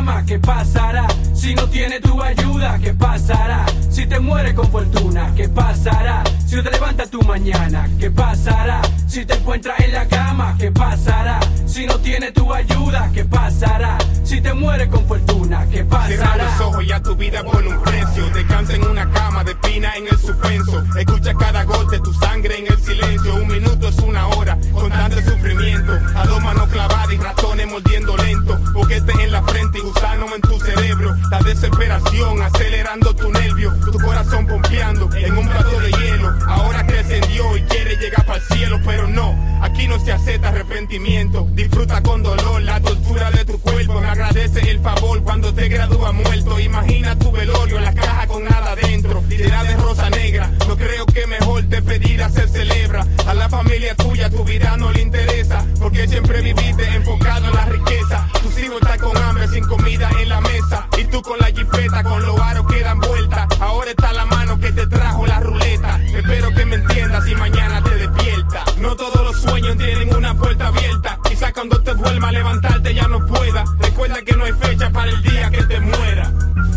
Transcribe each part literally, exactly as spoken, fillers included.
cama, ¿qué pasará? Si no tiene tu ayuda, ¿qué pasará? Si te mueres con fortuna, ¿qué pasará? Si no te levantas tu mañana, ¿qué pasará? Si te encuentras en la cama, ¿qué pasará? Si no tiene tu ayuda, ¿qué pasará? Si te mueres con fortuna, ¿qué pasará? Cierra los ojos y a tu vida pone un precio. Descansa en una cama de pina en el suspenso. Escucha cada golpe, tu sangre en el silencio. Un minuto es una hora, con tanto sufrimiento. A dos manos clavadas y ratones mordiendo lento. Boquete en la frente y gusano en tu cerebro. La desesperación acelerando tu nervio. Tu corazón pompeando en un plato de hielo. Ahora que encendió y quiere llegar para el cielo, pero no, aquí no se acepta arrepentimiento. Disfruta con dolor la tortura de tu cuerpo. Me agradece el favor cuando te gradúas muerto. Imagina tu velorio, la caja con nada adentro, llena de rosa negra. No creo que mejor te pedirá se celebra. A la familia tuya tu vida no le interesa, porque siempre viviste enfocado en la riqueza. Tus hijos están con hambre sin comida en la mesa, y tú con la jipeta con los aros que dan vuelta. Ahora está la mano que te trajo la ruleta. Espero que me entiendas y mañana te despierta. No todos los sueños tienen una puerta abierta. Quizá cuando te duermas levantarte ya no pueda. Recuerda que no hay fecha para el día que te muera.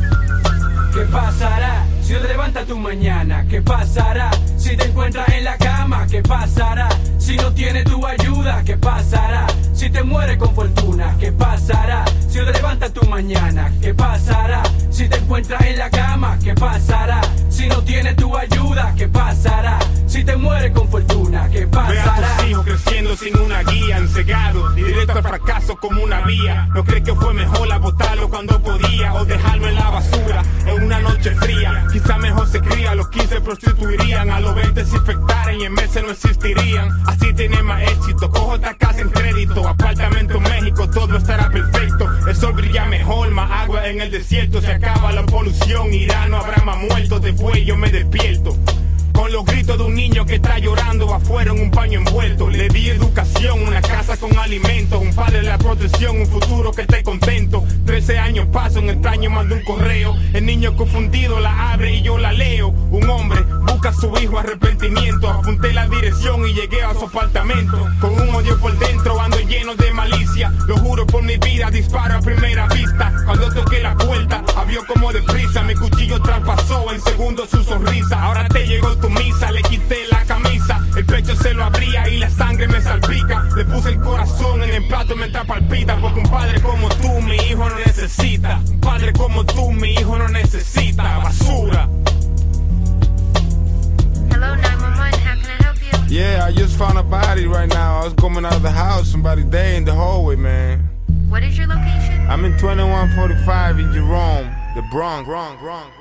¿Qué pasará si no te levantas tu mañana? ¿Qué pasará si te encuentras en la cama? ¿Qué pasará si no tiene tu ayuda? ¿Qué pasará si te mueres con fortuna? ¿Qué pasará si no te levantas tu mañana? ¿Qué pasará si te encuentras en la cama? ¿Qué pasará si no tiene tu ayuda? ¿Qué pasará si te mueres con fortuna? ¿Qué pasará? Ve a tus hijos creciendo sin una guía, encegados, directo al fracaso como una vía. ¿No crees que fue mejor abortarlo cuando podía, o dejarlo en la basura en una noche fría? Quizá mejor se cría, a los quince prostituirían, a los veinte se infectaran y en meses no existirían. Así tiene más éxito, cojo otra casa en crédito, apartamento en México, todo estará perfecto. El sol brilla mejor, más agua en el desierto. Se acaba la polución, irá, no habrá más muertos. Después yo me despierto con los gritos de un niño que está llorando afuera en un paño envuelto. Le di educación, una casa con alimentos, un padre de la protección, un futuro que esté contento. Trece años paso, un extraño manda un correo. El niño confundido la abre y yo la leo. Un hombre busca a su hijo, arrepentimiento. Apunté la dirección y llegué a su apartamento. Con un odio por dentro, ando lleno de malicia. Lo juro por mi vida, disparo a primera vista. Cuando toqué la puerta, abrió como deprisa. Mi cuchillo traspasó en segundos su sonrisa. Ahora te llegó tu misa, le quité la camisa, el pecho se lo abría y la sangre me salpica. Le puse el corazón en el plato mientras palpita, porque un padre como tú mi hijo no necesita. Un padre como tú mi hijo no necesita. Basura. Hello, nine one one, how can I help you? Yeah, I just found a body right now. I was coming out of the house, somebody dead in the hallway, man. What is your location? I'm in twenty-one forty-five in Jerome, the Bronx, Bronx, Bronx.